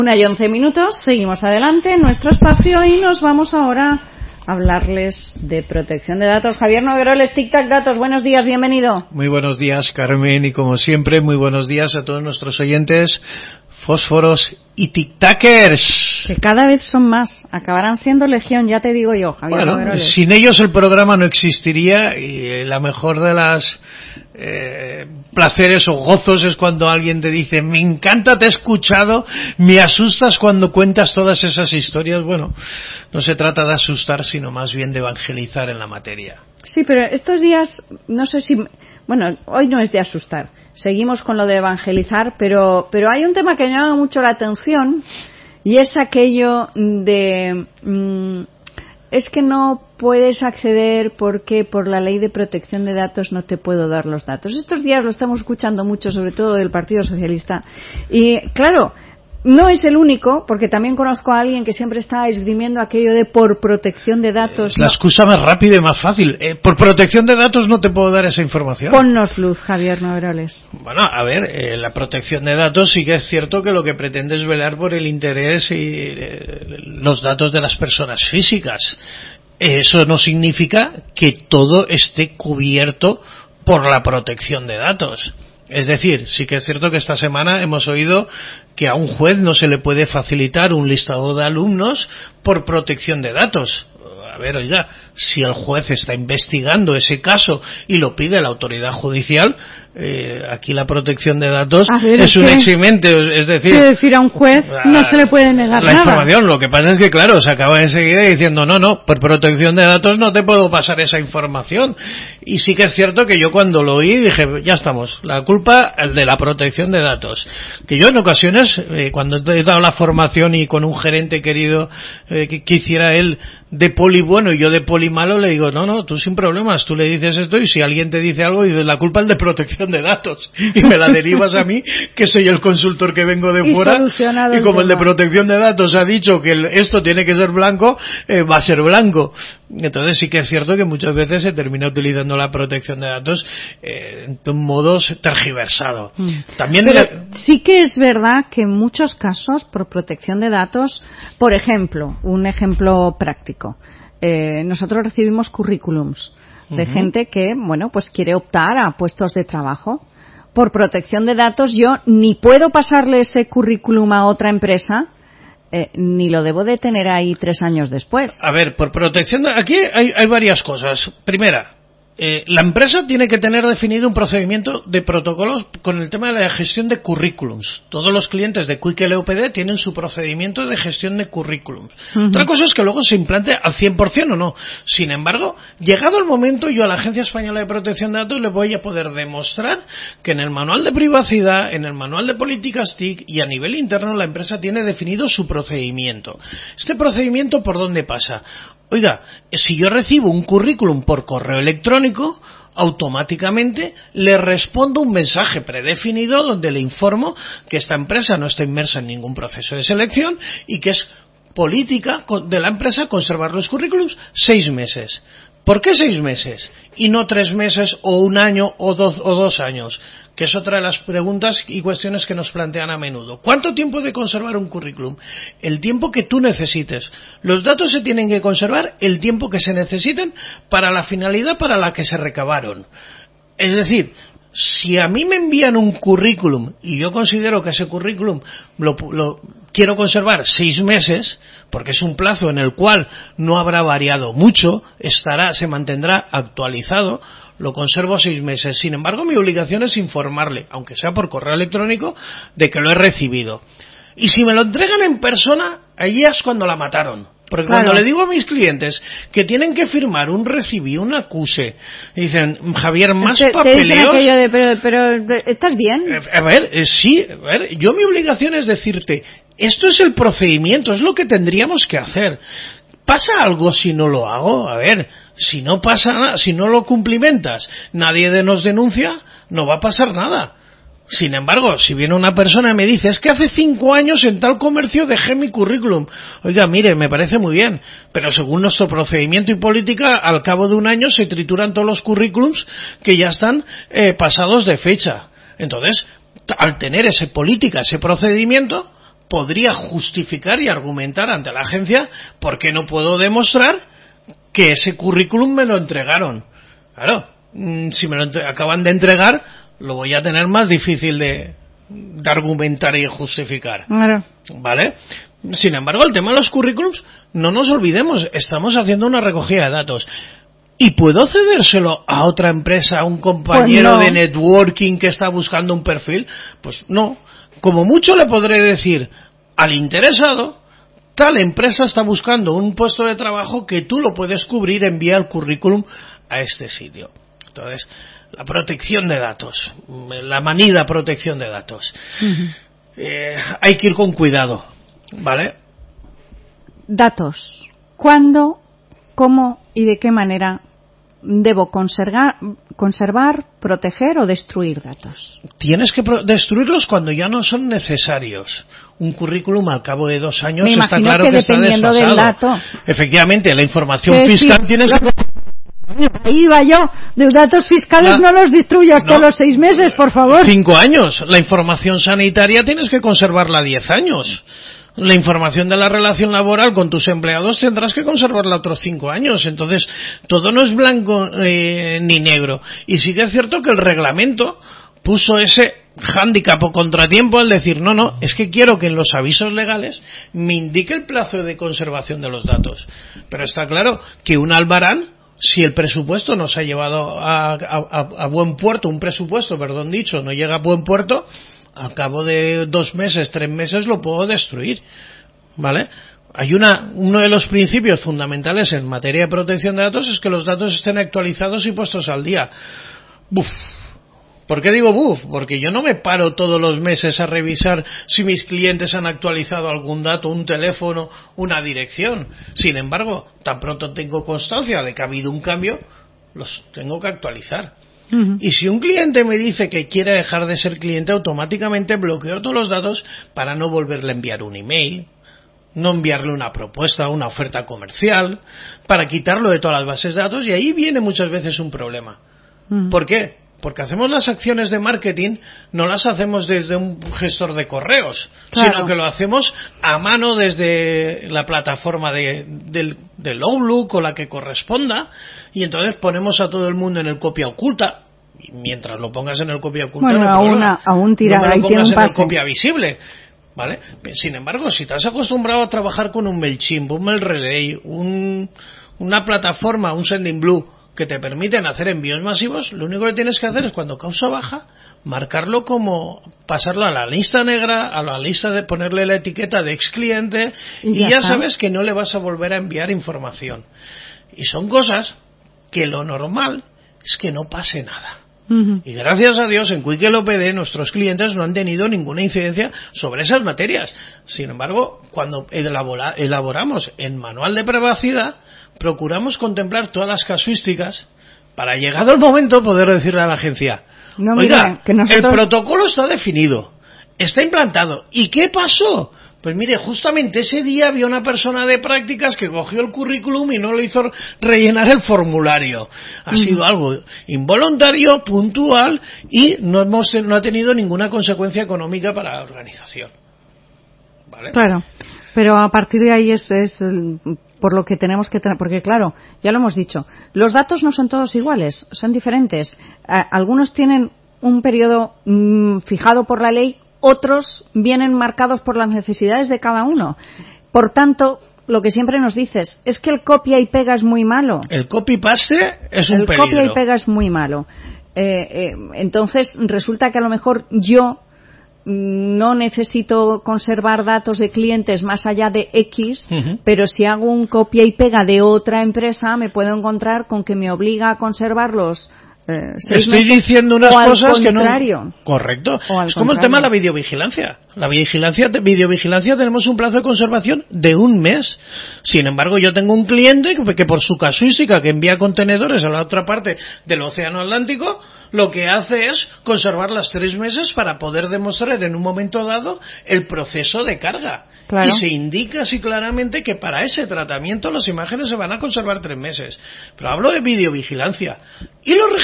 1:11, seguimos adelante en nuestro espacio y nos vamos ahora a hablarles de protección de datos. Javier Nogueroles, Tic Tac Datos, buenos días, bienvenido. Muy buenos días, Carmen, y como siempre, muy buenos días a todos nuestros oyentes, fósforos y tic-tackers. Que cada vez son más, acabarán siendo legión, ya te digo yo, Javier Nogueroles. Sin ellos el programa no existiría y la mejor de las placeres o gozos es cuando alguien te dice: me encanta, te he escuchado, me asustas cuando cuentas todas esas historias. Bueno, no se trata de asustar, sino más bien de evangelizar en la materia. Sí, pero estos días, no sé si... Bueno, hoy no es de asustar, seguimos con lo de evangelizar, pero hay un tema que me llama mucho la atención y es aquello de... es que no puedes acceder porque por la ley de protección de datos no te puedo dar los datos. Estos días lo estamos escuchando mucho, sobre todo del Partido Socialista. Y claro, no es el único, porque también conozco a alguien que siempre está esgrimiendo aquello de por protección de datos. La excusa más rápida y más fácil. Por protección de datos no te puedo dar esa información. Ponnos luz, Javier Nogueroles. Bueno, a ver, la protección de datos sí que es cierto que lo que pretende es velar por el interés y los datos de las personas físicas. Eso no significa que todo esté cubierto por la protección de datos. Es decir, sí que es cierto que esta semana hemos oído que a un juez no se le puede facilitar un listado de alumnos por protección de datos. A ver, oiga, si el juez está investigando ese caso y lo pide la autoridad judicial, aquí la protección de datos es un eximente, es decir, a un juez no se le puede negar la nada. Información. Lo que pasa es que, claro, se acaba enseguida diciendo no, por protección de datos no te puedo pasar esa información. Y sí que es cierto que yo cuando lo oí dije, ya estamos, la culpa es de la protección de datos. Que yo en ocasiones, cuando he dado la formación y con un gerente querido que hiciera él de poli bueno y yo de poli malo, le digo, no, tú sin problemas, tú le dices esto y si alguien te dice algo, dices, la culpa es de protección de datos y me la derivas a mí, que soy el consultor que vengo de fuera, y como el de protección de datos ha dicho que esto tiene que ser blanco, va a ser blanco. Entonces sí que es cierto que muchas veces se termina utilizando la protección de datos de un modo tergiversado. También sí que es verdad que en muchos casos por protección de datos, por ejemplo, un ejemplo práctico, nosotros recibimos currículums de gente que, bueno, pues quiere optar a puestos de trabajo. Por protección de datos yo ni puedo pasarle ese currículum a otra empresa, ni lo debo de tener ahí 3 años después. A ver, por protección aquí hay varias cosas. Primera, la empresa tiene que tener definido un procedimiento de protocolos con el tema de la gestión de currículums. Todos los clientes de Quick LOPD tienen su procedimiento de gestión de currículums. Otra cosa es que luego se implante al 100% o no. Sin embargo, llegado el momento, yo a la Agencia Española de Protección de Datos le voy a poder demostrar que en el manual de privacidad, en el manual de políticas TIC y a nivel interno la empresa tiene definido su procedimiento. ¿Este procedimiento por dónde pasa? Oiga, si yo recibo un currículum por correo electrónico, automáticamente le respondo un mensaje predefinido donde le informo que esta empresa no está inmersa en ningún proceso de selección y que es política de la empresa conservar los currículums 6 meses. ¿Por qué 6 meses? Y no 3 meses o 1 año o 2 años, que es otra de las preguntas y cuestiones que nos plantean a menudo. ¿Cuánto tiempo de conservar un currículum? El tiempo que tú necesites. Los datos se tienen que conservar el tiempo que se necesiten para la finalidad para la que se recabaron. Es decir, si a mí me envían un currículum y yo considero que ese currículum lo quiero conservar 6 meses, porque es un plazo en el cual no habrá variado mucho, se mantendrá actualizado, lo conservo 6 meses. Sin embargo, mi obligación es informarle, aunque sea por correo electrónico, de que lo he recibido. Y si me lo entregan en persona, ahí es cuando la mataron. Porque cuando le digo a mis clientes que tienen que firmar un recibi, un acuse, dicen, Javier, más papeleos... Pero ¿estás bien? A ver, sí, yo mi obligación es decirte, esto es el procedimiento, es lo que tendríamos que hacer. ¿Pasa algo si no lo hago? A ver, si no pasa nada, si no lo cumplimentas, nadie nos denuncia, no va a pasar nada. Sin embargo, si viene una persona y me dice, es que hace 5 años en tal comercio dejé mi currículum. Oiga, mire, me parece muy bien, pero según nuestro procedimiento y política, al cabo de 1 año se trituran todos los currículums que ya están pasados de fecha. Entonces, al tener ese política, ese procedimiento, podría justificar y argumentar ante la agencia por qué no puedo demostrar que ese currículum me lo entregaron. Claro, si me lo acaban de entregar, lo voy a tener más difícil de argumentar y justificar. Claro. ¿Vale? Sin embargo, el tema de los currículums, no nos olvidemos, estamos haciendo una recogida de datos. ¿Y puedo cedérselo a otra empresa, a un compañero de networking que está buscando un perfil? Pues no. Como mucho le podré decir al interesado, tal empresa está buscando un puesto de trabajo que tú lo puedes cubrir, envía el currículum a este sitio. Entonces, la protección de datos, la manida protección de datos. Hay que ir con cuidado, ¿vale? Datos. ¿Cuándo, cómo y de qué manera debo conservar, proteger o destruir datos? Tienes que destruirlos cuando ya no son necesarios. Un currículum al cabo de 2 años está claro que está desfasado. Del dato. Efectivamente, la información fiscal tienes que... Ahí va yo. De datos fiscales no los destruyo hasta los 6 meses, por favor. 5 años. La información sanitaria tienes que conservarla 10 años. La información de la relación laboral con tus empleados tendrás que conservarla otros 5 años. Entonces, todo no es blanco ni negro. Y sí que es cierto que el reglamento puso ese hándicap o contratiempo al decir, no, es que quiero que en los avisos legales me indique el plazo de conservación de los datos. Pero está claro que un albarán, si el presupuesto no se ha llevado a buen puerto, no llega a buen puerto, al cabo de 2 meses, 3 meses lo puedo destruir, ¿vale? Hay uno de los principios fundamentales en materia de protección de datos es que los datos estén actualizados y puestos al día. ¿Por qué digo buf? Porque yo no me paro todos los meses a revisar si mis clientes han actualizado algún dato, un teléfono, una dirección. Sin embargo, tan pronto tengo constancia de que ha habido un cambio, los tengo que actualizar. Y si un cliente me dice que quiere dejar de ser cliente, automáticamente bloqueo todos los datos para no volverle a enviar un email, no enviarle una propuesta, una oferta comercial, para quitarlo de todas las bases de datos, y ahí viene muchas veces un problema. ¿Por qué? Porque hacemos las acciones de marketing, no las hacemos desde un gestor de correos, sino que lo hacemos a mano desde la plataforma del Outlook o la que corresponda, y entonces ponemos a todo el mundo en el copia oculta, y mientras lo pongas en el copia oculta aún tirar, no me lo pongas en el copia visible, ¿vale? Sin embargo, si te has acostumbrado a trabajar con un MailChimp, un MailRelay, una plataforma, un Sendinblue, que te permiten hacer envíos masivos, lo único que tienes que hacer es, cuando causa baja, marcarlo como, pasarlo a la lista negra, a la lista de ponerle la etiqueta de ex cliente, y ya sabes que no le vas a volver a enviar información. Y son cosas que lo normal es que no pase nada. Y gracias a Dios en Quick LOPD nuestros clientes no han tenido ninguna incidencia sobre esas materias. Sin embargo, cuando elaboramos el manual de privacidad, procuramos contemplar todas las casuísticas para, llegado el momento, poder decirle a la agencia, oiga, el protocolo está definido, está implantado, ¿y qué pasó? Pues mire, justamente ese día había una persona de prácticas que cogió el currículum y no le hizo rellenar el formulario. Ha sido algo involuntario, puntual, y no ha tenido ninguna consecuencia económica para la organización. ¿Vale? Claro, pero a partir de ahí es por lo que tenemos que tener, porque claro, ya lo hemos dicho, los datos no son todos iguales, son diferentes. Algunos tienen un periodo fijado por la ley, otros vienen marcados por las necesidades de cada uno. Por tanto, lo que siempre nos dices es que el copia y pega es muy malo. El copy-paste es un peligro. El copia y pega es muy malo. Entonces, resulta que a lo mejor yo no necesito conservar datos de clientes más allá de X, pero si hago un copia y pega de otra empresa, me puedo encontrar con que me obliga a conservarlos. Estoy diciendo unas cosas que no. Correcto. Es como el tema de la videovigilancia. Videovigilancia tenemos un plazo de conservación de 1 mes. Sin embargo, yo tengo un cliente que por su casuística, que envía contenedores a la otra parte del océano Atlántico, lo que hace es conservarlas 3 meses para poder demostrar en un momento dado el proceso de carga. Claro. Y se indica así claramente que para ese tratamiento las imágenes se van a conservar 3 meses. Pero hablo de videovigilancia. Y los registros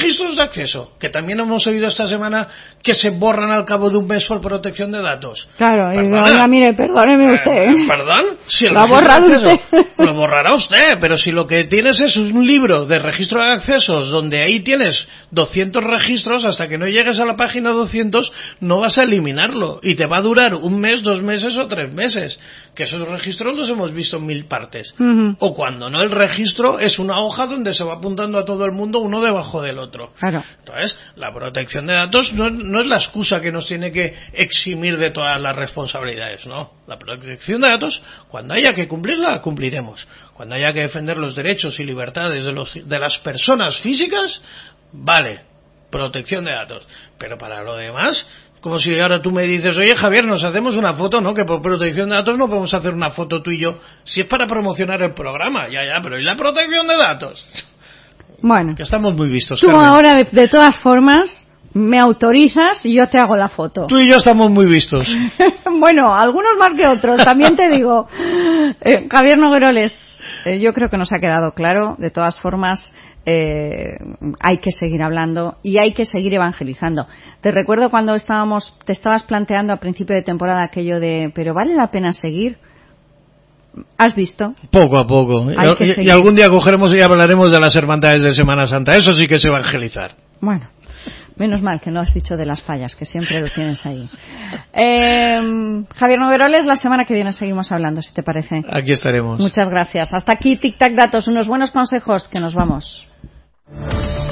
registros de acceso, que también hemos oído esta semana que se borran al cabo de un mes por protección de datos. Claro, y oiga, mire, perdóneme usted. ¿Perdón? Si lo ha borrado usted. Lo borrará usted, pero si lo que tienes es un libro de registro de accesos donde ahí tienes 200 registros, hasta que no llegues a la página 200 no vas a eliminarlo y te va a durar un mes, 2 meses o 3 meses, que esos registros los hemos visto en 1000 partes. O cuando no, el registro es una hoja donde se va apuntando a todo el mundo uno debajo del otro. Claro. Entonces, la protección de datos no es la excusa que nos tiene que eximir de todas las responsabilidades, ¿no? La protección de datos, cuando haya que cumplirla, la cumpliremos. Cuando haya que defender los derechos y libertades de las personas físicas, vale, protección de datos. Pero para lo demás, como si ahora tú me dices, oye Javier, nos hacemos una foto, ¿no? Que por protección de datos no podemos hacer una foto tú y yo. Si es para promocionar el programa, ya, pero ¿y la protección de datos? Bueno. Que estamos muy vistos, tú Carmen. Ahora, de todas formas, me autorizas y yo te hago la foto. Tú y yo estamos muy vistos. Bueno, algunos más que otros, también te digo. Javier Nogueroles, yo creo que nos ha quedado claro. De todas formas, hay que seguir hablando y hay que seguir evangelizando. Te recuerdo cuando te estabas planteando a principio de temporada aquello de, pero ¿vale la pena seguir? ¿Has visto? Poco a poco. Y algún día cogeremos y hablaremos de las hermandades de Semana Santa. Eso sí que es evangelizar. Bueno, menos mal que no has dicho de las fallas, que siempre lo tienes ahí. Javier Nogueroles, la semana que viene seguimos hablando, si te parece. Aquí estaremos. Muchas gracias. Hasta aquí Tic Tac Datos, unos buenos consejos, que nos vamos.